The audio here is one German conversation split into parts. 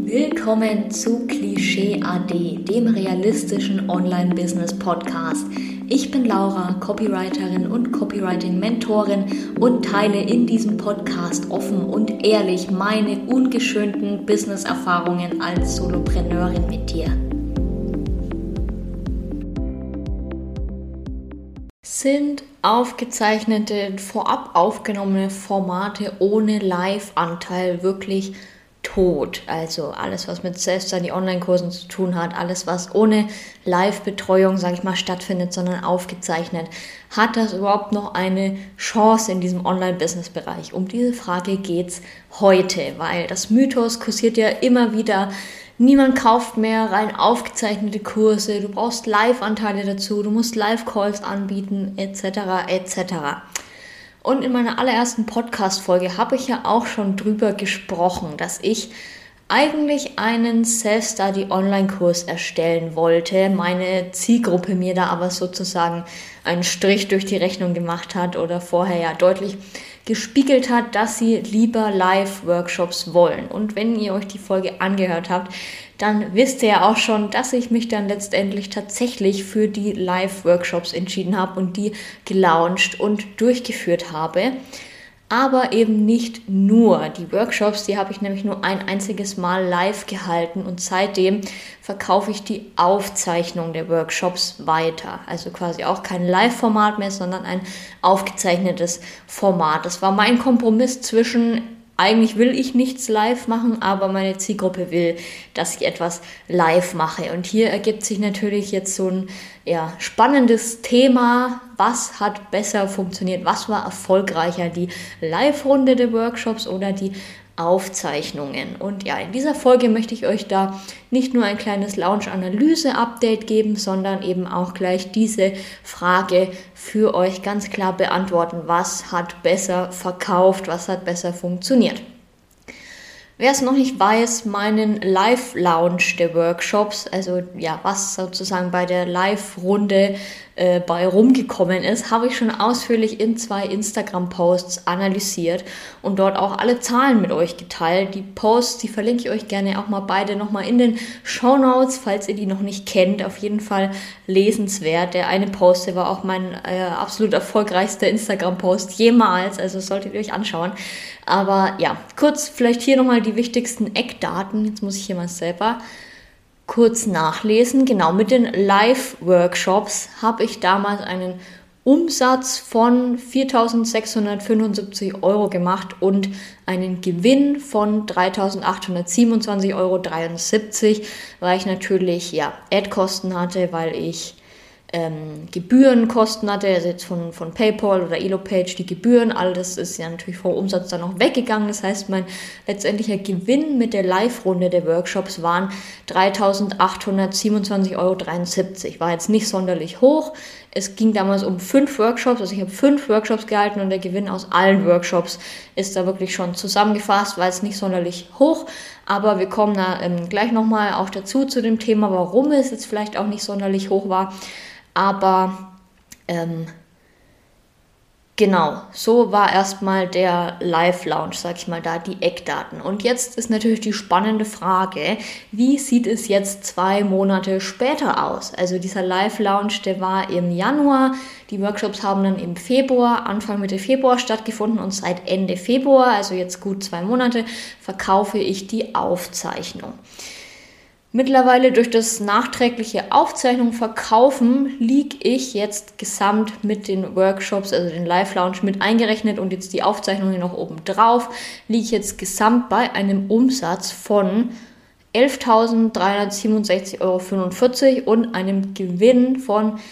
Willkommen zu Klischee AD, dem realistischen Online-Business-Podcast. Ich bin Laura, Copywriterin und Copywriting-Mentorin und teile in diesem Podcast offen und ehrlich meine ungeschönten Business-Erfahrungen als Solopreneurin mit dir. Sind aufgezeichnete, vorab aufgenommene Formate ohne Live-Anteil wirklich tot? Also alles, was mit Self-Study Online-Kursen zu tun hat, alles, was ohne Live-Betreuung, stattfindet, sondern aufgezeichnet. Hat das überhaupt noch eine Chance in diesem Online-Business-Bereich? Um diese Frage geht's heute, weil das Mythos kursiert ja immer wieder. Niemand kauft mehr rein aufgezeichnete Kurse, du brauchst Live-Anteile dazu, du musst Live-Calls anbieten, etc. etc. Und in meiner allerersten Podcast-Folge habe ich ja auch schon drüber gesprochen, dass ich eigentlich einen Self-Study-Online-Kurs erstellen wollte, meine Zielgruppe mir da aber sozusagen einen Strich durch die Rechnung gemacht hat oder vorher ja deutlich gespiegelt hat, dass sie lieber Live-Workshops wollen. Und wenn ihr euch die Folge angehört habt, dann wisst ihr ja auch schon, dass ich mich dann letztendlich tatsächlich für die Live-Workshops entschieden habe und die gelauncht und durchgeführt habe. Aber eben nicht nur. Die Workshops, die habe ich nämlich nur ein einziges Mal live gehalten und seitdem verkaufe ich die Aufzeichnung der Workshops weiter. Also quasi auch kein Live-Format mehr, sondern ein aufgezeichnetes Format. Das war mein Kompromiss zwischen, eigentlich will ich nichts live machen, aber meine Zielgruppe will, dass ich etwas live mache. Und hier ergibt sich natürlich jetzt so ein spannendes Thema. Was hat besser funktioniert? Was war erfolgreicher? Die Live-Runde der Workshops oder die Aufzeichnungen? Und ja, in dieser Folge möchte ich euch da nicht nur ein kleines Launch-Analyse-Update geben, sondern eben auch gleich diese Frage für euch ganz klar beantworten. Was hat besser verkauft? Was hat besser funktioniert? Wer es noch nicht weiß, meinen Live-Launch der Workshops, also ja, was sozusagen bei der Live-Runde bei rumgekommen ist, habe ich schon ausführlich in 2 Instagram-Posts analysiert und dort auch alle Zahlen mit euch geteilt. Die Posts, die verlinke ich euch gerne auch mal beide nochmal in den Shownotes, falls ihr die noch nicht kennt. Auf jeden Fall lesenswert. Der eine Post, der war auch mein absolut erfolgreichster Instagram-Post jemals, also solltet ihr euch anschauen. Aber ja, kurz vielleicht hier nochmal die wichtigsten Eckdaten. Jetzt muss ich hier mal selber kurz nachlesen. Genau, mit den Live-Workshops habe ich damals einen Umsatz von 4.675 € gemacht und einen Gewinn von 3.827,73 €, weil ich natürlich Ad-Kosten hatte, weil ich Gebührenkosten hatte, also jetzt von PayPal oder Elopage, die Gebühren, all das ist ja natürlich vom Umsatz dann noch weggegangen. Das heißt, mein letztendlicher Gewinn mit der Live-Runde der Workshops waren 3.827,73 €. War jetzt nicht sonderlich hoch. Es ging damals um 5 Workshops, also ich habe 5 Workshops gehalten und der Gewinn aus allen Workshops ist da wirklich schon zusammengefasst, war jetzt nicht sonderlich hoch, aber wir kommen da gleich nochmal auch dazu zu dem Thema, warum es jetzt vielleicht auch nicht sonderlich hoch war. Aber genau, so war erstmal der Live-Launch, sag ich mal, da die Eckdaten. Und jetzt ist natürlich die spannende Frage, wie sieht es jetzt 2 Monate später aus? Also dieser Live-Launch, der war im Januar, die Workshops haben dann im Februar, Anfang Mitte Februar stattgefunden und seit Ende Februar, also jetzt gut 2 Monate, verkaufe ich die Aufzeichnung. Mittlerweile durch das nachträgliche Aufzeichnung verkaufen liege ich jetzt gesamt mit den Workshops, also den Live-Launch mit eingerechnet und jetzt die Aufzeichnungen noch oben drauf, liege ich jetzt gesamt bei einem Umsatz von 11.367,45 € und einem Gewinn von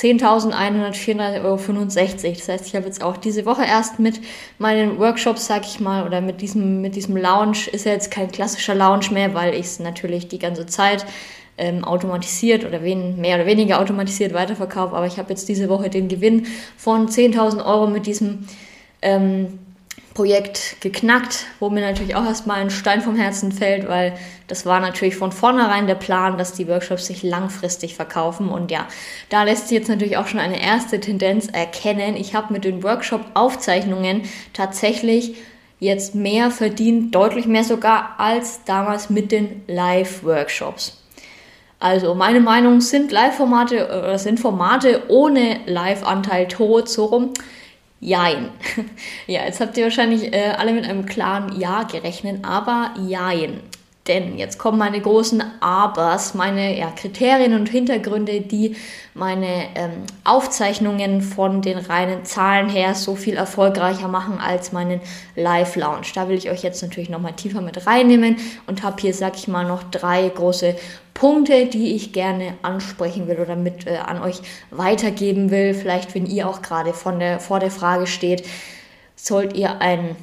10.134,65 €. Das heißt, ich habe jetzt auch diese Woche erst mit meinen Workshops, sag ich mal, oder mit diesem Launch, ist ja jetzt kein klassischer Launch mehr, weil ich es natürlich die ganze Zeit automatisiert oder mehr oder weniger automatisiert weiterverkaufe. Aber ich habe jetzt diese Woche den Gewinn von 10.000 € mit diesem Projekt geknackt, wo mir natürlich auch erstmal ein Stein vom Herzen fällt, weil das war natürlich von vornherein der Plan, dass die Workshops sich langfristig verkaufen und ja, da lässt sich jetzt natürlich auch schon eine erste Tendenz erkennen. Ich habe mit den Workshop-Aufzeichnungen tatsächlich jetzt mehr verdient, deutlich mehr sogar als damals mit den Live-Workshops. Also meine Meinung, sind Live-Formate oder sind Formate ohne Live-Anteil tot, so rum? Jein. Ja, jetzt habt ihr wahrscheinlich alle mit einem klaren Ja gerechnet, aber jein. Denn jetzt kommen meine großen Abers, meine Kriterien und Hintergründe, die meine Aufzeichnungen von den reinen Zahlen her so viel erfolgreicher machen als meinen Live-Lounge. Da will ich euch jetzt natürlich nochmal tiefer mit reinnehmen und habe hier, sag ich mal, noch 3 große Punkte, die ich gerne ansprechen will oder mit an euch weitergeben will. Vielleicht, wenn ihr auch gerade vor der Frage steht, sollt ihr ein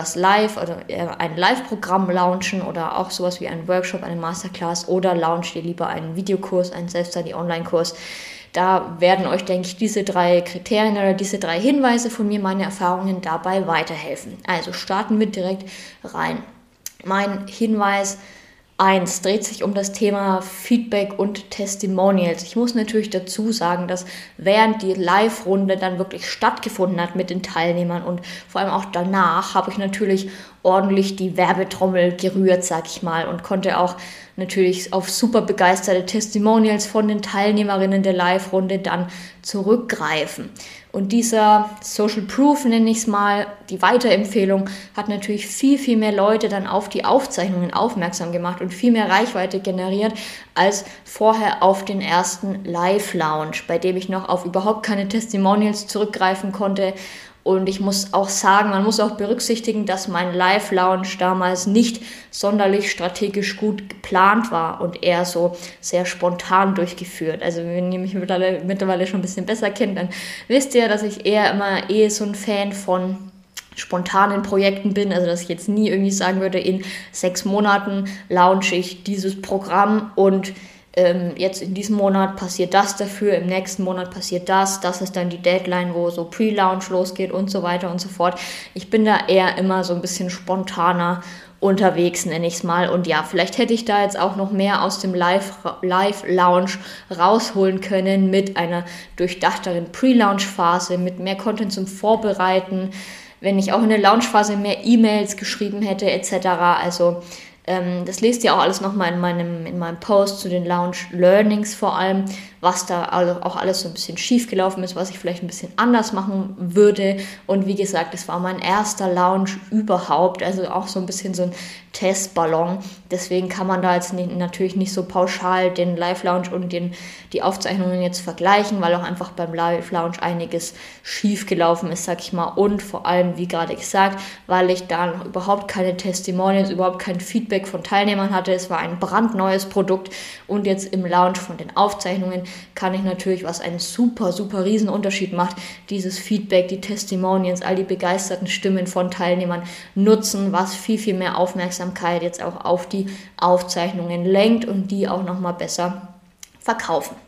Live-Programm launchen oder auch sowas wie einen Workshop, eine Masterclass, oder launcht ihr lieber einen Videokurs, einen Selbststudy-Online-Kurs. Da werden euch, denke ich, diese 3 Kriterien oder diese 3 Hinweise von mir, meine Erfahrungen dabei weiterhelfen. Also starten wir direkt rein. Mein Hinweis 1 dreht sich um das Thema Feedback und Testimonials. Ich muss natürlich dazu sagen, dass während die Live-Runde dann wirklich stattgefunden hat mit den Teilnehmern und vor allem auch danach, habe ich natürlich ordentlich die Werbetrommel gerührt, sag ich mal, und konnte auch natürlich auf super begeisterte Testimonials von den Teilnehmerinnen der Live-Runde dann zurückgreifen. Und dieser Social Proof, nenne ich es mal, die Weiterempfehlung, hat natürlich viel, viel mehr Leute dann auf die Aufzeichnungen aufmerksam gemacht und viel mehr Reichweite generiert als vorher auf den ersten Live-Lounge, bei dem ich noch auf überhaupt keine Testimonials zurückgreifen konnte. Und ich muss auch sagen, man muss auch berücksichtigen, dass mein Live-Lounge damals nicht sonderlich strategisch gut geplant war und eher so sehr spontan durchgeführt. Also wenn ihr mich mittlerweile schon ein bisschen besser kennt, dann wisst ihr, dass ich immer so ein Fan von spontanen Projekten bin, also dass ich jetzt nie irgendwie sagen würde, in 6 Monaten launche ich dieses Programm und jetzt in diesem Monat passiert das dafür, im nächsten Monat passiert das ist dann die Deadline, wo so Pre-Launch losgeht und so weiter und so fort. Ich bin da eher immer so ein bisschen spontaner unterwegs, nenne ich es mal. Und ja, vielleicht hätte ich da jetzt auch noch mehr aus dem Live-Lounge rausholen können mit einer durchdachteren Pre-Launch-Phase, mit mehr Content zum Vorbereiten, wenn ich auch in der Launch-Phase mehr E-Mails geschrieben hätte etc. Also das lest ihr auch alles nochmal in meinem Post zu den Launch Learnings vor allem, was da auch alles so ein bisschen schief gelaufen ist, was ich vielleicht ein bisschen anders machen würde. Und wie gesagt, es war mein erster Launch überhaupt, also auch so ein bisschen so ein Testballon. Deswegen kann man da jetzt natürlich nicht so pauschal den Live-Lounge und die Aufzeichnungen jetzt vergleichen, weil auch einfach beim Live-Lounge einiges schief gelaufen ist, sag ich mal. Und vor allem, wie gerade gesagt, weil ich da noch überhaupt keine Testimonials, überhaupt kein Feedback von Teilnehmern hatte. Es war ein brandneues Produkt und jetzt im Launch von den Aufzeichnungen kann ich natürlich, was einen super, super riesen Unterschied macht, dieses Feedback, die Testimonials, all die begeisterten Stimmen von Teilnehmern nutzen, was viel, viel mehr Aufmerksamkeit jetzt auch auf die Aufzeichnungen lenkt und die auch nochmal besser verkaufen.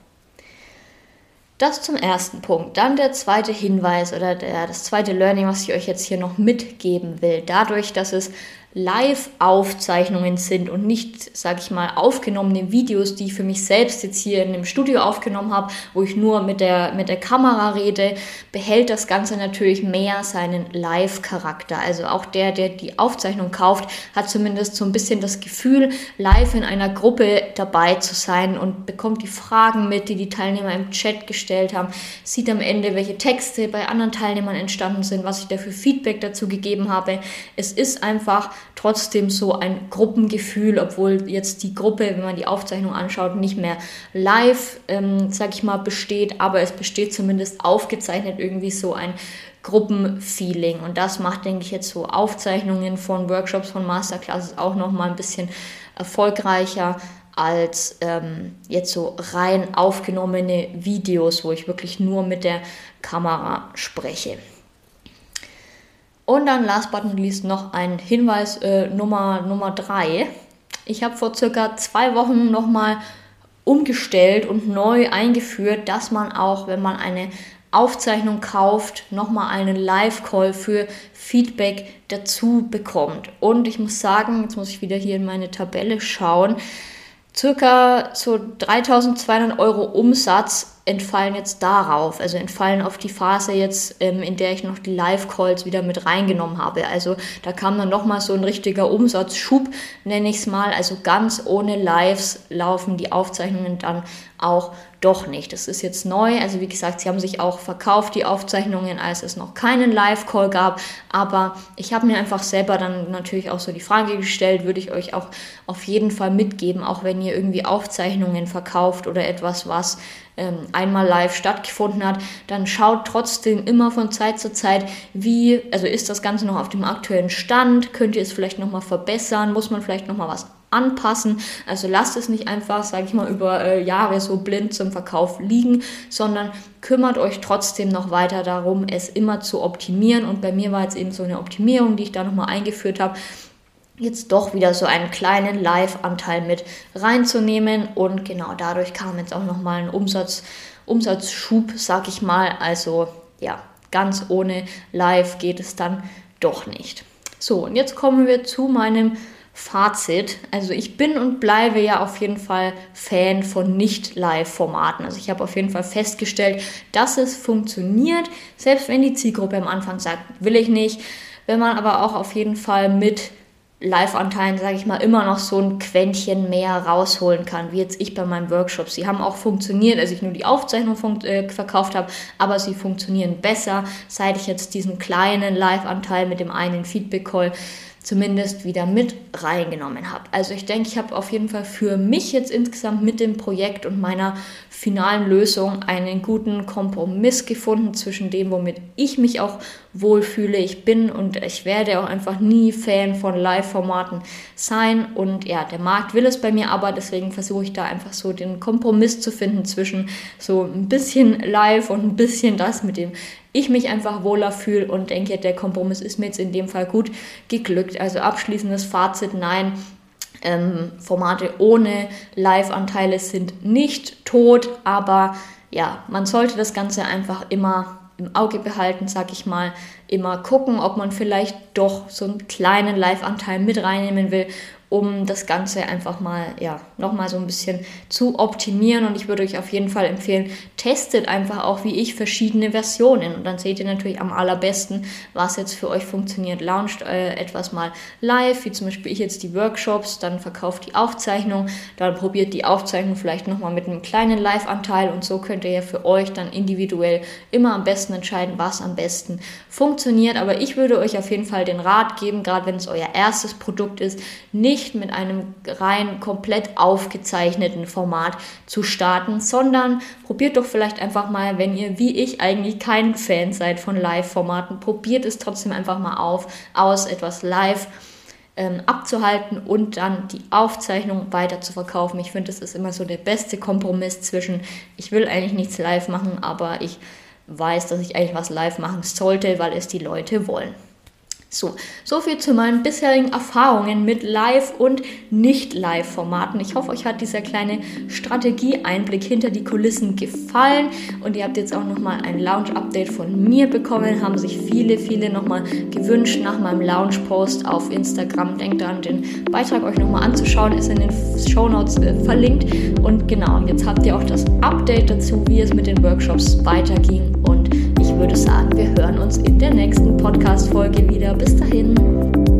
Das zum ersten Punkt. Dann der zweite Hinweis oder das zweite Learning, was ich euch jetzt hier noch mitgeben will. Dadurch, dass es Live-Aufzeichnungen sind und nicht, sage ich mal, aufgenommene Videos, die ich für mich selbst jetzt hier in dem Studio aufgenommen habe, wo ich nur mit der Kamera rede, behält das Ganze natürlich mehr seinen Live-Charakter. Also auch der die Aufzeichnung kauft, hat zumindest so ein bisschen das Gefühl, live in einer Gruppe dabei zu sein und bekommt die Fragen mit, die die Teilnehmer im Chat gestellt haben, sieht am Ende, welche Texte bei anderen Teilnehmern entstanden sind, was ich da für Feedback dazu gegeben habe. Es ist einfach trotzdem so ein Gruppengefühl, obwohl jetzt die Gruppe, wenn man die Aufzeichnung anschaut, nicht mehr live, sag ich mal, besteht, aber es besteht zumindest aufgezeichnet irgendwie so ein Gruppenfeeling und das macht, denke ich, jetzt so Aufzeichnungen von Workshops, von Masterclasses auch nochmal ein bisschen erfolgreicher als jetzt so rein aufgenommene Videos, wo ich wirklich nur mit der Kamera spreche. Und dann last but not least noch ein Hinweis Nummer 3. Ich habe vor circa 2 Wochen nochmal umgestellt und neu eingeführt, dass man auch, wenn man eine Aufzeichnung kauft, nochmal einen Live-Call für Feedback dazu bekommt. Und ich muss sagen, jetzt muss ich wieder hier in meine Tabelle schauen, circa so 3.200 € Umsatz entfallen jetzt darauf, also entfallen auf die Phase jetzt, in der ich noch die Live-Calls wieder mit reingenommen habe. Also da kam dann nochmal so ein richtiger Umsatzschub, nenne ich es mal. Also ganz ohne Lives laufen die Aufzeichnungen dann auch doch nicht. Das ist jetzt neu. Also wie gesagt, sie haben sich auch verkauft, die Aufzeichnungen, als es noch keinen Live-Call gab. Aber ich habe mir einfach selber dann natürlich auch so die Frage gestellt, würde ich euch auch auf jeden Fall mitgeben, auch wenn ihr irgendwie Aufzeichnungen verkauft oder etwas, was einmal live stattgefunden hat, dann schaut trotzdem immer von Zeit zu Zeit, also ist das Ganze noch auf dem aktuellen Stand, könnt ihr es vielleicht nochmal verbessern, muss man vielleicht nochmal was anpassen, also lasst es nicht einfach, sage ich mal, über Jahre so blind zum Verkauf liegen, sondern kümmert euch trotzdem noch weiter darum, es immer zu optimieren, und bei mir war jetzt eben so eine Optimierung, die ich da nochmal eingeführt habe, jetzt doch wieder so einen kleinen Live-Anteil mit reinzunehmen, und genau dadurch kam jetzt auch nochmal ein Umsatzschub, sag ich mal, also ja, ganz ohne Live geht es dann doch nicht. So, und jetzt kommen wir zu meinem Fazit. Also ich bin und bleibe ja auf jeden Fall Fan von Nicht-Live-Formaten. Also ich habe auf jeden Fall festgestellt, dass es funktioniert, selbst wenn die Zielgruppe am Anfang sagt, will ich nicht, wenn man aber auch auf jeden Fall mit Live-Anteilen, sage ich mal, immer noch so ein Quäntchen mehr rausholen kann, wie jetzt ich bei meinen Workshops. Sie haben auch funktioniert, als ich nur die Aufzeichnung verkauft habe, aber sie funktionieren besser, seit ich jetzt diesen kleinen Live-Anteil mit dem einen Feedback-Call zumindest wieder mit reingenommen habe. Also ich denke, ich habe auf jeden Fall für mich jetzt insgesamt mit dem Projekt und meiner finalen Lösung einen guten Kompromiss gefunden zwischen dem, womit ich mich auch wohlfühle. Ich bin und ich werde auch einfach nie Fan von Live-Formaten sein, und ja, der Markt will es bei mir aber, deswegen versuche ich da einfach so den Kompromiss zu finden zwischen so ein bisschen Live und ein bisschen das, mit dem ich mich einfach wohler fühle, und denke, der Kompromiss ist mir jetzt in dem Fall gut geglückt. Also abschließendes Fazit: Nein, Formate ohne Live-Anteile sind nicht tot, aber ja, man sollte das Ganze einfach immer im Auge behalten, sag ich mal, immer gucken, ob man vielleicht doch so einen kleinen Live-Anteil mit reinnehmen will, um das Ganze einfach mal, ja, nochmal so ein bisschen zu optimieren. Und ich würde euch auf jeden Fall empfehlen, testet einfach auch wie ich verschiedene Versionen, und dann seht ihr natürlich am allerbesten, was jetzt für euch funktioniert. Launcht etwas mal live, wie zum Beispiel ich jetzt die Workshops, dann verkauft die Aufzeichnung, dann probiert die Aufzeichnung vielleicht nochmal mit einem kleinen Live-Anteil, und so könnt ihr ja für euch dann individuell immer am besten entscheiden, was am besten funktioniert. Aber ich würde euch auf jeden Fall den Rat geben, gerade wenn es euer erstes Produkt ist, nicht mit einem rein komplett aufgezeichneten Format zu starten, sondern probiert doch vielleicht einfach mal, wenn ihr wie ich eigentlich kein Fan seid von Live-Formaten, probiert es trotzdem einfach mal aus, etwas live abzuhalten und dann die Aufzeichnung weiter zu verkaufen. Ich finde, das ist immer so der beste Kompromiss zwischen, ich will eigentlich nichts live machen, aber ich weiß, dass ich eigentlich was live machen sollte, weil es die Leute wollen. So viel zu meinen bisherigen Erfahrungen mit Live- und Nicht-Live-Formaten. Ich hoffe, euch hat dieser kleine Strategie-Einblick hinter die Kulissen gefallen, und ihr habt jetzt auch nochmal ein Launch-Update von mir bekommen. Haben sich viele nochmal gewünscht nach meinem Launch-Post auf Instagram. Denkt daran, den Beitrag euch nochmal anzuschauen, ist in den Shownotes verlinkt. Und genau, jetzt habt ihr auch das Update dazu, wie es mit den Workshops weiterging, und ich würde sagen, wir hören uns in der nächsten Podcast-Folge wieder. Bis dahin.